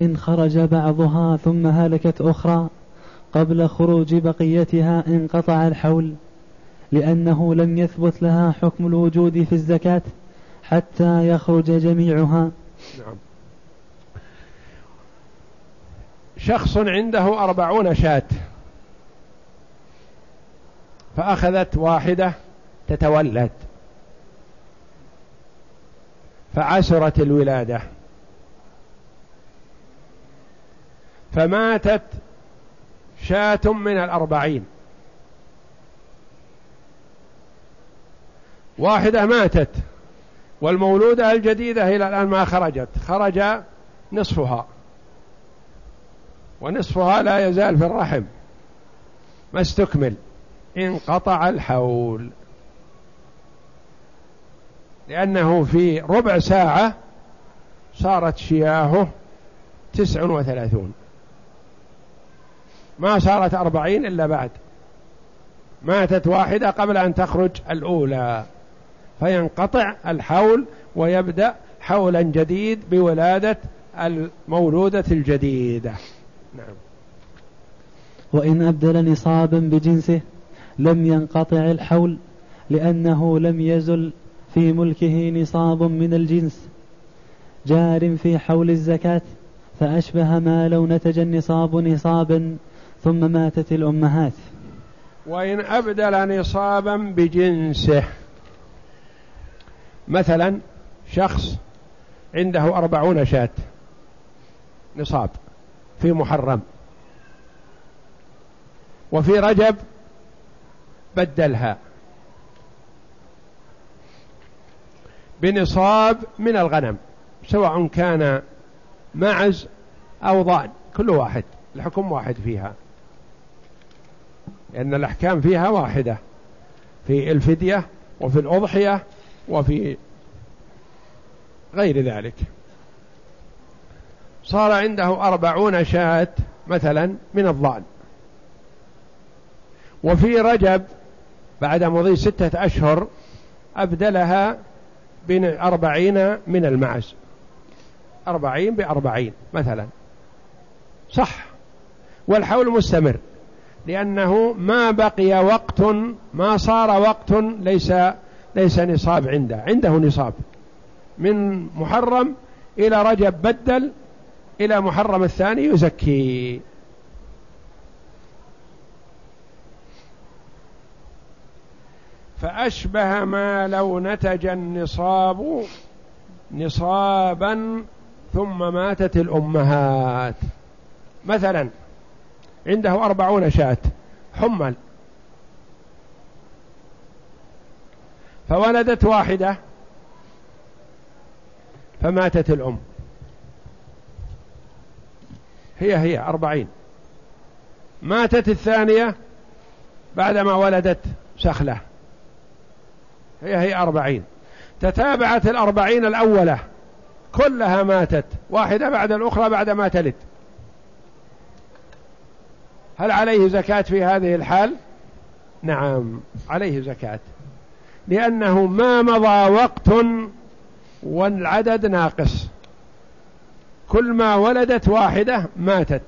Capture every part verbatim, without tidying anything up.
إن خرج بعضها ثم هلكت أخرى قبل خروج بقيتها انقطع الحول، لأنه لم يثبت لها حكم الوجود في الزكاة حتى يخرج جميعها. نعم. شخص عنده أربعون شاة فأخذت واحدة تتولد فعسرت الولادة فماتت شاة من الأربعين، واحدة ماتت والمولودة الجديدة إلى الآن ما خرجت، خرج نصفها ونصفها لا يزال في الرحم ما استكمل، انقطع الحول، لأنه في ربع ساعة صارت شياهه تسع وثلاثون، ما صارت أربعين إلا بعد، ماتت واحدة قبل أن تخرج الأولى، فينقطع الحول ويبدأ حولا جديد بولادة المولودة الجديدة. نعم. وإن أبدل نصابا بجنسه لم ينقطع الحول، لأنه لم يزل في ملكه نصاب من الجنس جار في حول الزكاة، فأشبه ما لو نتج النصاب نصابا ثم ماتت الأمهات. وإن أبدل نصابا بجنسه، مثلا شخص عنده أربعون شاة نصاب في محرم، وفي رجب بدلها بنصاب من الغنم، سواء كان معز أو ضأن، كل واحد الحكم واحد فيها، لأن الأحكام فيها واحدة في الفدية وفي الأضحية وفي غير ذلك. صار عنده أربعون شاة مثلا من الضأن، وفي رجب بعد مضي ستة أشهر أبدلها بأربعين من المعز، أربعين بأربعين مثلا، صح، والحول مستمر، لأنه ما بقي وقت، ما صار وقت ليس ليس نصاب عنده، عنده نصاب من محرم إلى رجب بدل إلى محرم الثاني يزكي. فأشبه ما لو نتج النصاب نصابا ثم ماتت الأمهات. مثلا عنده أربعون شاة حمل فولدت واحدة فماتت الأم، هي هي أربعين، ماتت الثانية بعدما ولدت سخلة، هي هي أربعين، تتابعت الأربعين الأولى كلها ماتت، واحدة بعد الأخرى بعد ما تلد، هل عليه زكاة في هذه الحال؟ نعم عليه زكاة، لأنه ما مضى وقت والعدد ناقص، كل ما ولدت واحدة ماتت،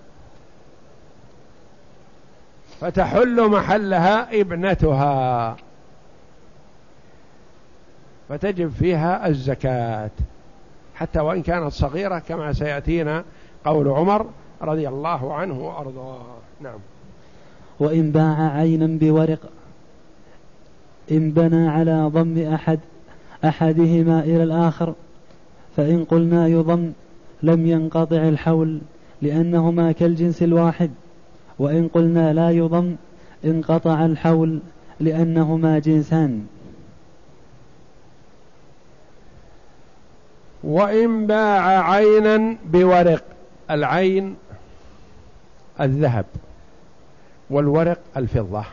فتحل محلها ابنتها فتجب فيها الزكاة حتى وإن كانت صغيرة، كما سيأتينا قول عمر رضي الله عنه وأرضاه. نعم. وإن باع عينا بورق إن بنى على ضم أحد أحدهما إلى الآخر، فإن قلنا يضم لم ينقطع الحول لأنهما كالجنس الواحد، وإن قلنا لا يضم انقطع الحول لأنهما جنسان. وإن باع عينا بورق، العين الذهب والورق الفضة،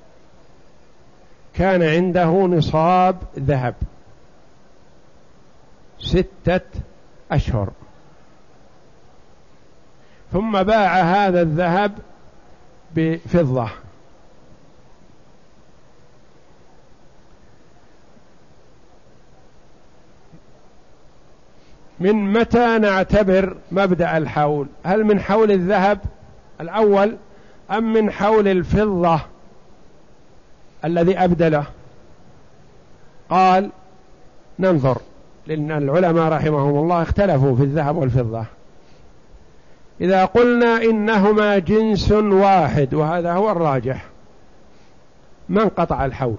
كان عنده نصاب ذهب ستة أشهر، ثم باع هذا الذهب بفضة، من متى نعتبر مبدأ الحول؟ هل من حول الذهب الأول أم من حول الفضة الذي أبدله؟ قال ننظر، لأن العلماء رحمهم الله اختلفوا في الذهب والفضة. إذا قلنا إنهما جنس واحد وهذا هو الراجح ما انقطع الحول،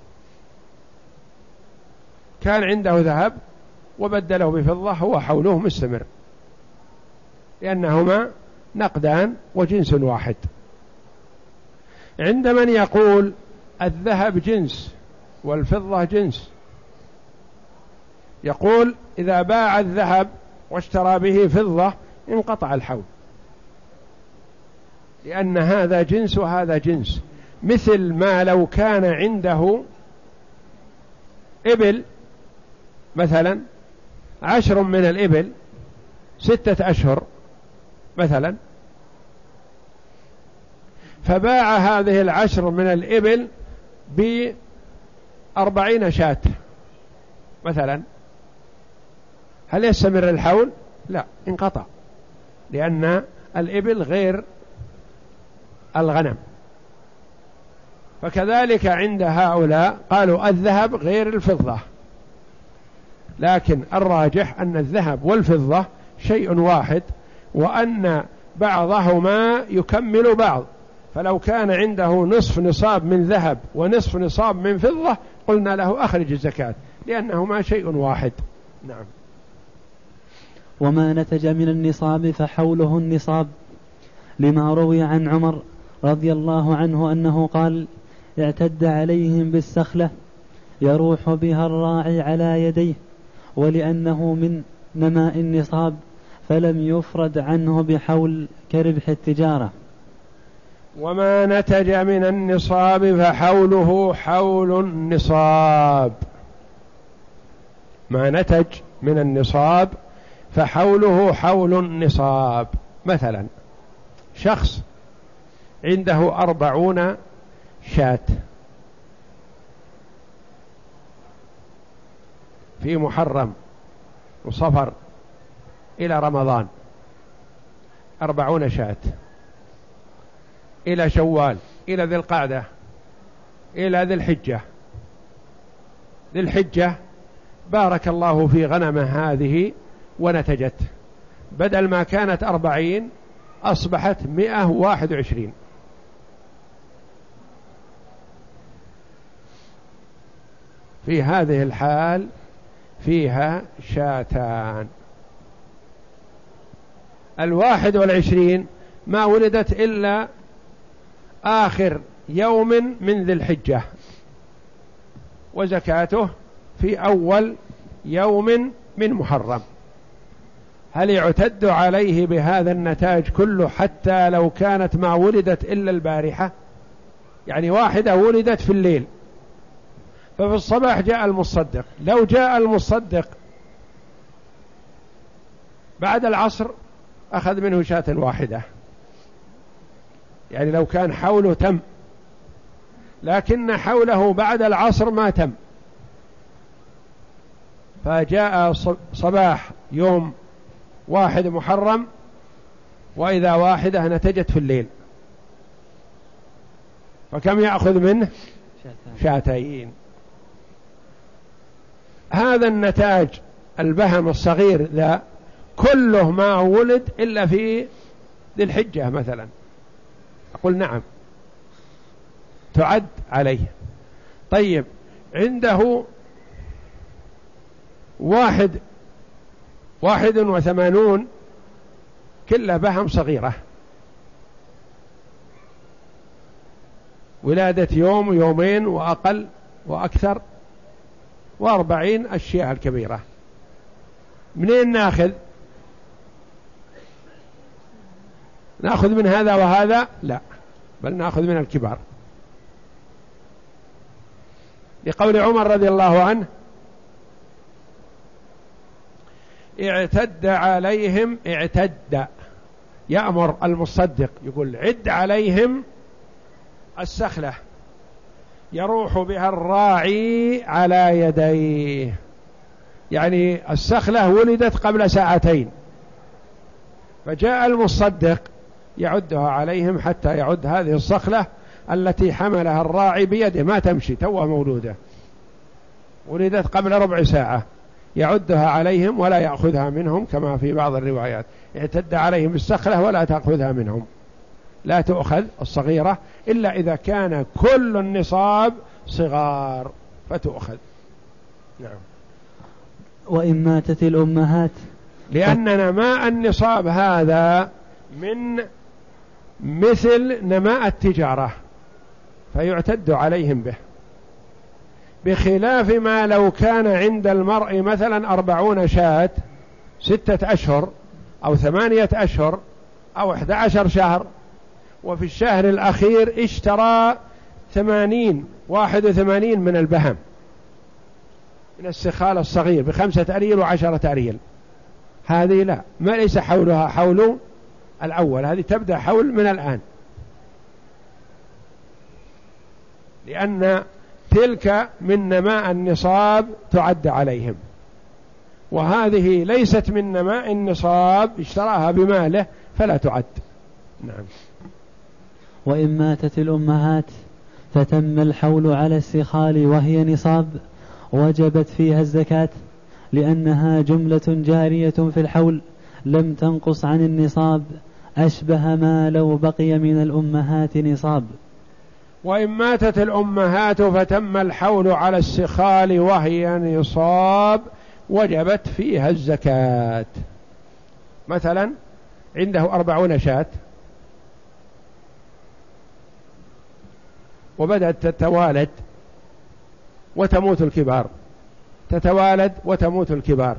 كان عنده ذهب وبدله بفضة هو حوله مستمر، لأنهما نقدان وجنس واحد. عند من يقول الذهب جنس والفضة جنس، يقول إذا باع الذهب واشترى به فضة انقطع الحول، لأن هذا جنس وهذا جنس. مثل ما لو كان عنده إبل مثلا عشر من الإبل ستة أشهر مثلا، فباع هذه العشر من الإبل بأربعين شاة مثلا، هل يستمر الحول؟ لا، انقطع، لأن الإبل غير الغنم. فكذلك عند هؤلاء قالوا الذهب غير الفضة، لكن الراجح أن الذهب والفضة شيء واحد، وأن بعضهما يكمل بعض. فلو كان عنده نصف نصاب من ذهب ونصف نصاب من فضة قلنا له أخرج الزكاة، لأنهما شيء واحد. نعم. وما نتج من النصاب فحوله النصاب، لما روي عن عمر رضي الله عنه أنه قال: اعتد عليهم بالسخلة يروح بها الراعي على يديه، ولأنه من نماء النصاب فلم يفرد عنه بحول كربح التجارة. وما نتج من النصاب فحوله حول النصاب، ما نتج من النصاب فحوله حول النصاب. مثلا شخص عنده أربعون شاة في محرم وصفر إلى رمضان، أربعون شاة إلى شوال إلى ذي القعدة إلى ذي الحجة. ذي الحجة بارك الله في غنمه هذه ونتجت، بدل ما كانت أربعين أصبحت مئة وواحد وعشرين. في هذه الحال فيها شاتان. الواحد والعشرين ما ولدت إلا آخر يوم من ذي الحجة، وزكاته في أول يوم من محرم. هل يعتد عليه بهذا النتاج كله حتى لو كانت ما ولدت إلا البارحة؟ يعني واحدة ولدت في الليل، ففي الصباح جاء المصدق، لو جاء المصدق بعد العصر أخذ منه شاة واحدة، يعني لو كان حوله تم، لكن حوله بعد العصر ما تم، فجاء صباح يوم واحد محرم وإذا واحدة نتجت في الليل، فكم يأخذ منه؟ شاتين. هذا النتاج البهم الصغير ذا كله ما ولد إلا في ذي الحجة مثلا، أقول نعم تعد عليه. طيب عنده واحد واحد وثمانون كلها بهم صغيرة، ولادة يوم ويومين وأقل وأكثر، وأربعين الشيء الكبيرة. منين ناخذ؟ ناخذ من هذا وهذا؟ لا، بل ناخذ من الكبار، لقول عمر رضي الله عنه: اعتد عليهم، اعتد يأمر المصدق يقول عد عليهم السخلة يروح بها الراعي على يديه. يعني السخلة ولدت قبل ساعتين، فجاء المصدق يعدها عليهم حتى يعد هذه الصخلة التي حملها الراعي بيده، ما تمشي توها مولودة، ولدت قبل ربع ساعة، يعدها عليهم ولا يأخذها منهم كما في بعض الروايات، اعتد عليهم السخلة ولا تأخذها منهم، لا تؤخذ الصغيرة إلا إذا كان كل النصاب صغار فتؤخذ. نعم. وإن ماتت الأمهات، لأن نماء النصاب هذا من مثل نماء التجارة فيعتد عليهم به، بخلاف ما لو كان عند المرء مثلا أربعون شاة ستة أشهر أو ثمانية أشهر أو أحد عشر شهر، وفي الشهر الأخير اشترى ثمانين واحد وثمانين من البهم من السخال الصغير بخمسة أريل وعشرة أريل، هذه لا، ما ليس حولها حول الأول، هذه تبدأ حول من الآن، لأن تلك من نماء النصاب تعد عليهم، وهذه ليست من نماء النصاب اشتراها بماله فلا تعد. نعم. وإن ماتت الأمهات فتم الحول على السخال وهي نصاب وجبت فيها الزكاة، لأنها جملة جارية في الحول لم تنقص عن النصاب، أشبه ما لو بقي من الأمهات نصاب. وإن ماتت الأمهات فتم الحول على السخال وهي نصاب وجبت فيها الزكاة. مثلا عنده أربعون شاة وبدأت تتوالد وتموت الكبار، تتوالد وتموت الكبار،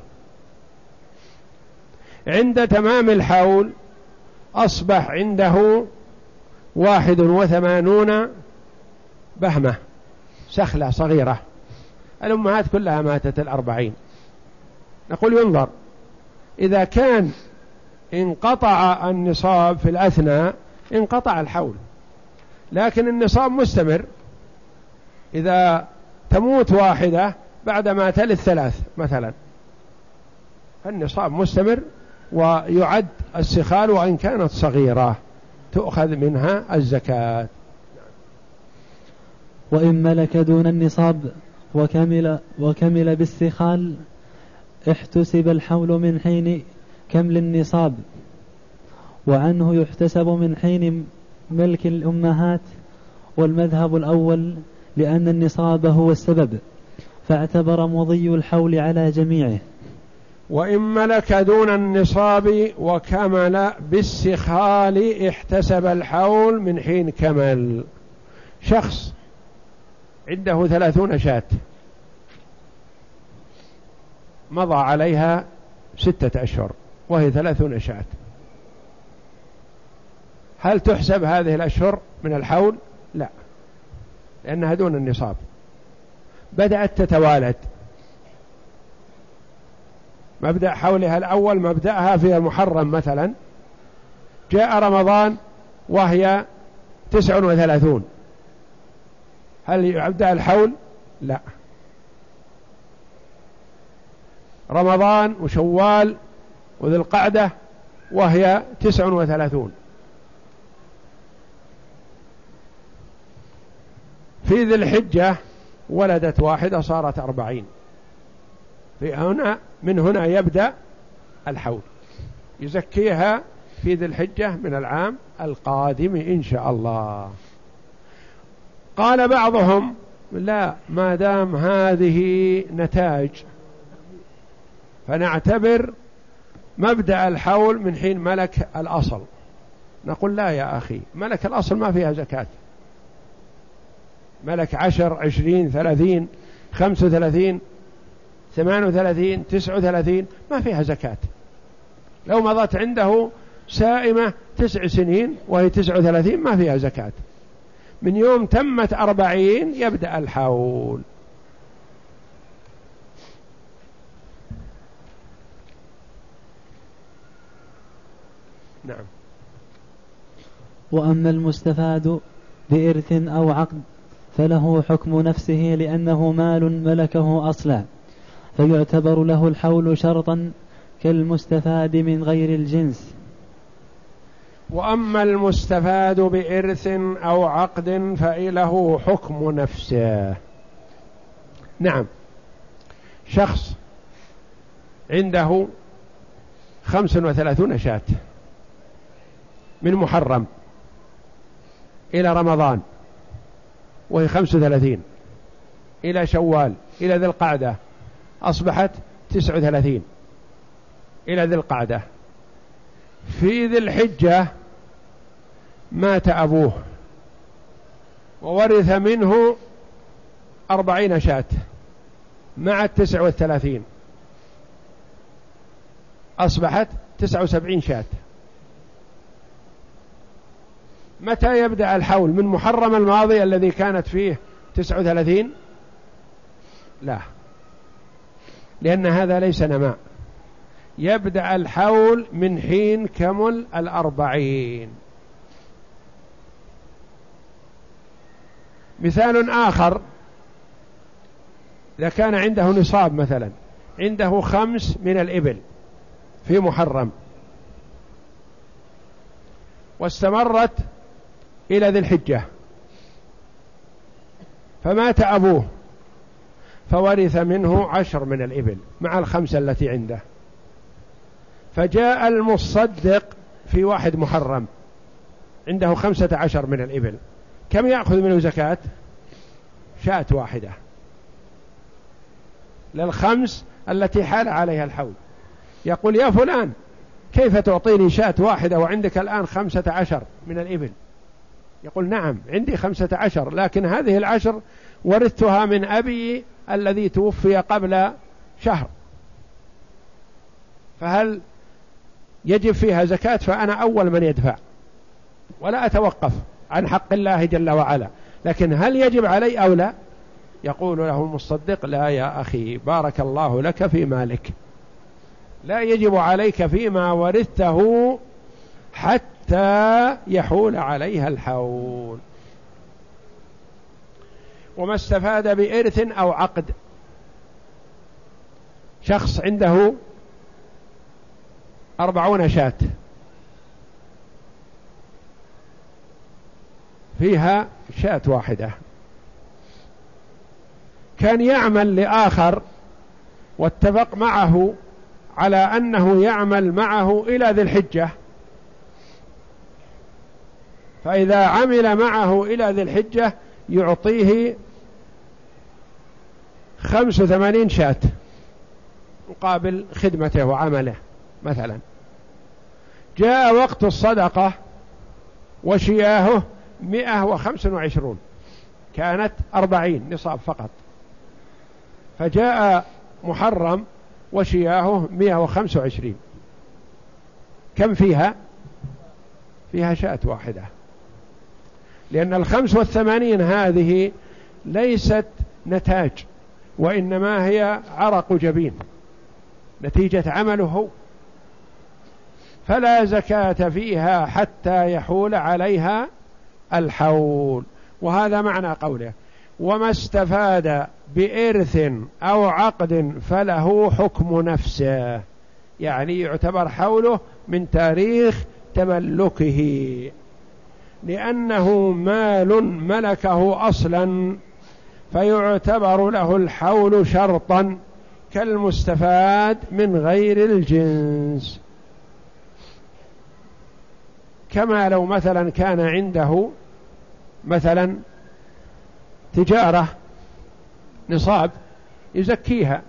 عند تمام الحول أصبح عنده واحد وثمانون بهمة سخلة صغيرة، الأمهات كلها ماتت الأربعين، نقول ينظر إذا كان انقطع النصاب في الأثناء انقطع الحول، لكن النصاب مستمر، إذا تموت واحدة بعدما تلث ثلاث مثلا فالنصاب مستمر ويعد السخال وإن كانت صغيرة تؤخذ منها الزكاة. وإن ملك دون النصاب وكمل, وكمل بالسخال احتسب الحول من حين كمل النصاب، وعنه يحتسب من حين ملك الأمهات، والمذهب الأول لأن النصاب هو السبب، فاعتبر مضي الحول على جميعه. وإن ملك دون النصاب وكمل بالسخال احتسب الحول من حين كمل. شخص عنده ثلاثون شاة مضى عليها ستة أشهر وهي ثلاثون شاة، هل تحسب هذه الأشهر من الحول؟ لا، لأنها دون النصاب. بدأت تتوالد، مبدأ حولها الأول مبدأها في المحرم مثلا، جاء رمضان وهي تسع وثلاثون، هل يبدأ الحول؟ لا. رمضان وشوال وذي القعدة وهي تسع وثلاثون، في ذي الحجة ولدت واحدة صارت أربعين، في هنا من هنا يبدأ الحول، يزكيها في ذي الحجة من العام القادم إن شاء الله. قال بعضهم لا، ما دام هذه نتاج فنعتبر مبدأ الحول من حين ملك الأصل. نقول لا يا أخي، ملك الأصل ما فيها زكاة، ملك عشر عشرين ثلاثين خمس وثلاثين ثمان وثلاثين تسع وثلاثين ما فيها زكاة. لو مضت عنده سائمة تسع سنين وهي تسع وثلاثين ما فيها زكاة، من يوم تمت أربعين يبدأ الحول. نعم. وأما المستفاد بإرث أو عقد فله حكم نفسه، لأنه مال ملكه أصلا، فيعتبر له الحول شرطا كالمستفاد من غير الجنس. وأما المستفاد بإرث أو عقد فله حكم نفسه. نعم، شخص عنده خمس وثلاثون شاة من محرم إلى رمضان، وهي خمس وثلاثين، إلى شوال، إلى ذي القعدة، أصبحت تسع وثلاثين، إلى ذي القعدة. في ذي الحجة مات أبوه وورث منه أربعين شاة مع التسع والثلاثين، أصبحت تسع وسبعين شاة. متى يبدأ الحول؟ من محرم الماضي الذي كانت فيه تسع وثلاثين؟ لا، لأن هذا ليس نماء. يبدأ الحول من حين كمل الأربعين. مثال آخر، إذا كان عنده نصاب مثلا، عنده خمس من الإبل في محرم، واستمرت إلى ذي الحجة، فمات أبوه فورث منه عشر من الإبل مع الخمسة التي عنده. فجاء المصدق في واحد محرم عنده خمسة عشر من الإبل، كم يأخذ منه زكاة؟ شاة واحدة للخمس التي حال عليها الحول. يقول: يا فلان، كيف تعطيني شاة واحدة وعندك الآن خمسة عشر من الإبل؟ يقول: نعم، عندي خمسة عشر، لكن هذه العشر ورثتها من أبي الذي توفي قبل شهر، فهل يجب فيها زكاة؟ فأنا أول من يدفع ولا أتوقف عن حق الله جل وعلا، لكن هل يجب علي أو لا؟ يقول له المصدق: لا يا أخي، بارك الله لك في مالك، لا يجب عليك فيما ورثته حتى يحول عليها الحول. وما استفاد بإرث أو عقد، شخص عنده أربعون شاة فيها شاة واحدة، كان يعمل لآخر واتفق معه على أنه يعمل معه إلى ذي الحجة، فإذا عمل معه إلى ذي الحجة يعطيه خمس وثمانين شاة مقابل خدمته وعمله مثلا. جاء وقت الصدقة وشياهه مئة وخمسة وعشرون، كانت أربعين نصاب فقط، فجاء محرم وشياهه مئة وخمسة وعشرين، كم فيها؟ فيها شاة واحدة، لأن الخمس والثمانين هذه ليست نتاج، وإنما هي عرق جبين نتيجة عمله هو، فلا زكاة فيها حتى يحول عليها الحول. وهذا معنى قوله: وما استفاد بإرث أو عقد فله حكم نفسه، يعني يعتبر حوله من تاريخ تملكه، لأنه مال ملكه أصلا، فيعتبر له الحول شرطا كالمستفاد من غير الجنس. كما لو مثلا كان عنده مثلا تجارة نصاب يزكيها،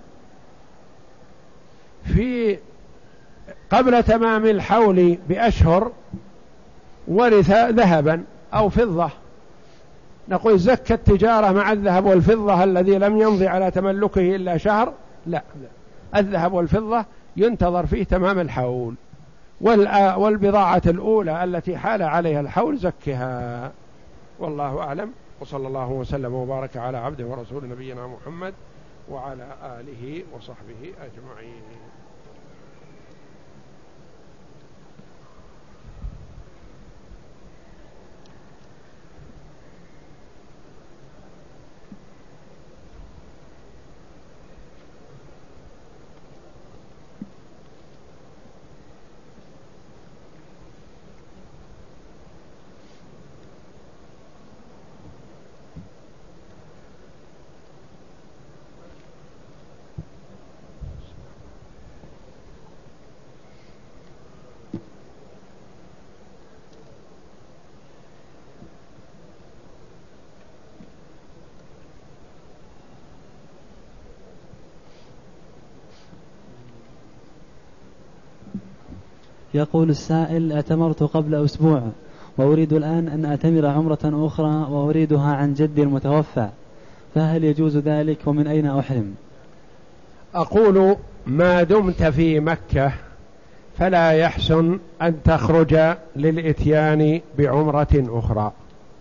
في قبل تمام الحول بأشهر ورث ذهبا أو فضة، نقول زكى التجارة مع الذهب والفضة الذي لم يمضي على تملكه إلا شهر؟ لا، الذهب والفضة ينتظر فيه تمام الحول، والبضاعة الأولى التي حال عليها الحول زكها. والله أعلم، وصلى الله وسلم وبارك على عبده ورسول نبينا محمد وعلى آله وصحبه أجمعين. يقول السائل: اعتمرت قبل أسبوع وأريد الآن أن أعتمر عمرة أخرى وأريدها عن جدي المتوفى، فهل يجوز ذلك ومن أين أحرم؟ أقول: ما دمت في مكة فلا يحسن أن تخرج للإتيان بعمرة أخرى،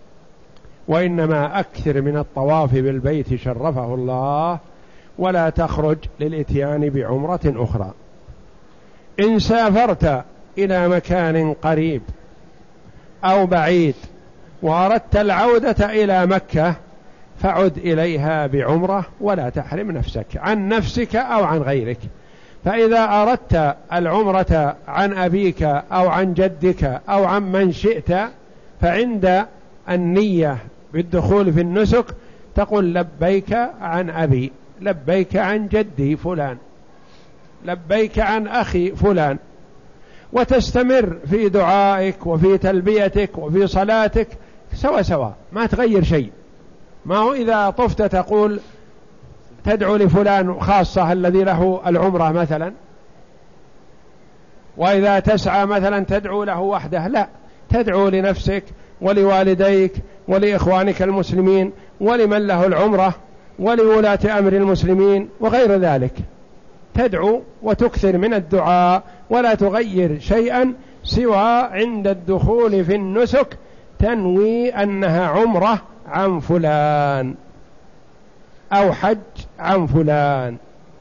وإنما أكثر من الطواف بالبيت شرفه الله، ولا تخرج للإتيان بعمرة أخرى. إن سافرت إلى مكان قريب أو بعيد وأردت العودة إلى مكة فعد إليها بعمرة ولا تحرم نفسك عن نفسك أو عن غيرك. فإذا أردت العمرة عن أبيك أو عن جدك أو عن من شئت، فعند النية بالدخول في النسك تقول: لبيك عن أبي، لبيك عن جدي فلان، لبيك عن أخي فلان، وتستمر في دعائك وفي تلبيتك وفي صلاتك سوا سوا، ما تغير شيء. ما هو إذا طفت تقول تدعو لفلان خاصة الذي له العمرة مثلا، وإذا تسعى مثلا تدعو له وحده، لا، تدعو لنفسك ولوالديك ولإخوانك المسلمين ولمن له العمرة ولولاة أمر المسلمين وغير ذلك، تدعو وتكثر من الدعاء ولا تغير شيئا سوى عند الدخول في النسك تنوي أنها عمرة عن فلان أو حج عن فلان.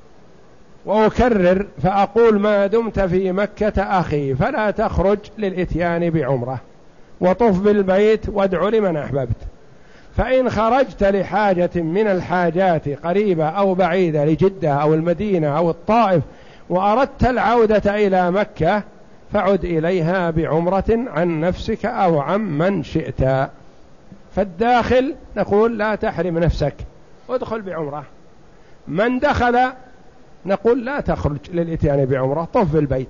وأكرر فأقول: ما دمت في مكة أخي فلا تخرج للإتيان بعمرة، وطف بالبيت وادع لمن أحببت. فإن خرجت لحاجة من الحاجات قريبة أو بعيدة لجدة أو المدينة أو الطائف وأردت العودة إلى مكة فعد إليها بعمرة عن نفسك أو عن من شئت. فالداخل نقول: لا تحرم نفسك، ادخل بعمرة. من دخل نقول: لا تخرج للإتيان بعمرة، طف بالبيت.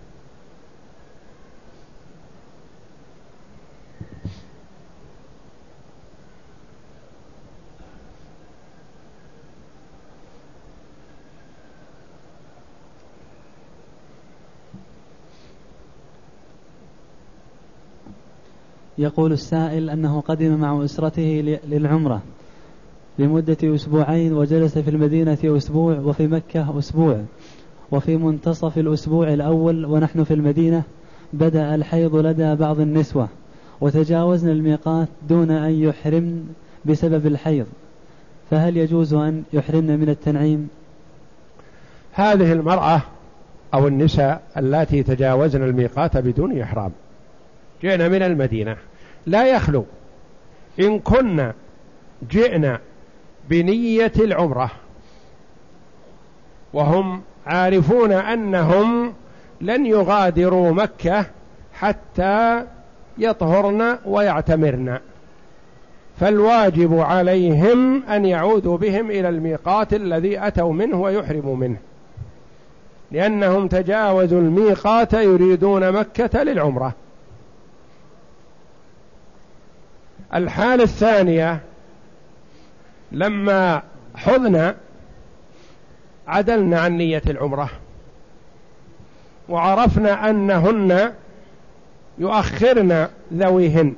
يقول السائل أنه قدم مع أسرته للعمرة لمدة أسبوعين، وجلس في المدينة أسبوع وفي مكة أسبوع، وفي منتصف الأسبوع الأول ونحن في المدينة بدأ الحيض لدى بعض النسوة وتجاوزنا الميقات دون أن يحرمن بسبب الحيض، فهل يجوز أن يحرمن من التنعيم؟ هذه المرأة أو النساء التي تجاوزن الميقات بدون إحرام جئنا من المدينة، لا يخلو إن كنا جئنا بنية العمرة وهم عارفون أنهم لن يغادروا مكة حتى يطهرن ويعتمرن، فالواجب عليهم أن يعودوا بهم إلى الميقات الذي أتوا منه ويحرموا منه، لأنهم تجاوزوا الميقات يريدون مكة للعمرة. الحالة الثانية: لما حضنا عدلنا عن نية العمرة وعرفنا أنهن يؤخرن ذويهن،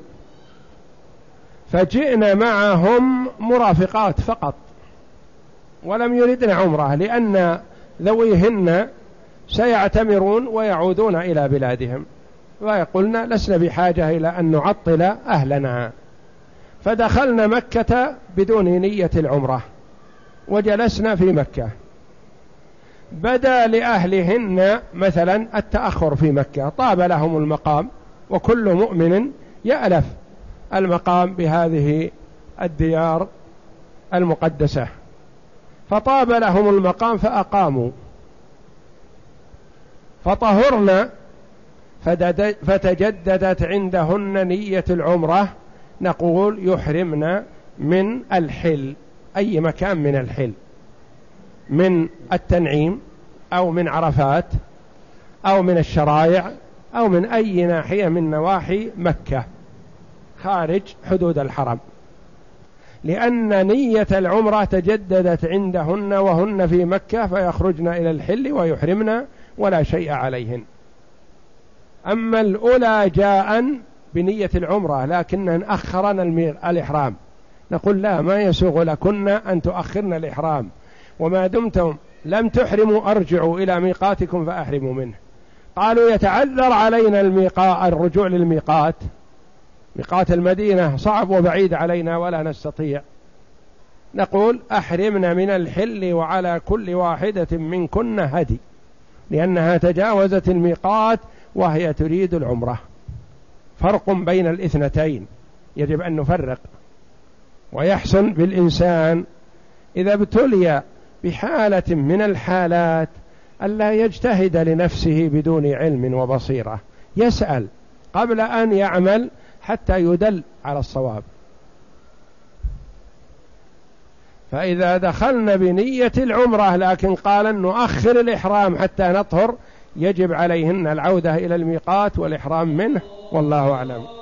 فجئنا معهم مرافقات فقط ولم يردن عمرة، لأن ذويهن سيعتمرون ويعودون إلى بلادهم، ويقولن لسنا بحاجة إلى أن نعطل أهلنا، فدخلنا مكة بدون نية العمرة وجلسنا في مكة. بدا لأهلهن مثلا التأخر في مكة، طاب لهم المقام، وكل مؤمن يألف المقام بهذه الديار المقدسة، فطاب لهم المقام فأقاموا فطهرنا فتجددت عندهن نية العمرة، نقول يحرمنا من الحل، أي مكان من الحل، من التنعيم أو من عرفات أو من الشرايع أو من أي ناحية من نواحي مكة خارج حدود الحرم، لأن نية العمرة تجددت عندهن وهن في مكة، فيخرجن إلى الحل ويحرمن ولا شيء عليهن. أما الأولى جاء بنية العمرة لكن أخرنا الإحرام، نقول لا، ما يسوغ لكن أن تؤخرنا الإحرام، وما دمتم لم تحرموا أرجعوا إلى ميقاتكم فأحرموا منه. قالوا يتعذر علينا الميقات، الرجوع للميقات، ميقات المدينة صعب وبعيد علينا ولا نستطيع، نقول أحرمنا من الحل وعلى كل واحدة منكن هدي، لأنها تجاوزت الميقات وهي تريد العمرة. فرق بين الاثنتين، يجب أن نفرق. ويحسن بالإنسان إذا ابتلي بحالة من الحالات ألا يجتهد لنفسه بدون علم وبصيرة، يسأل قبل أن يعمل حتى يدل على الصواب. فإذا دخلنا بنية العمرة لكن قال أن نؤخر الإحرام حتى نطهر، يجب عليهن العودة إلى الميقات والإحرام منه، والله أعلم.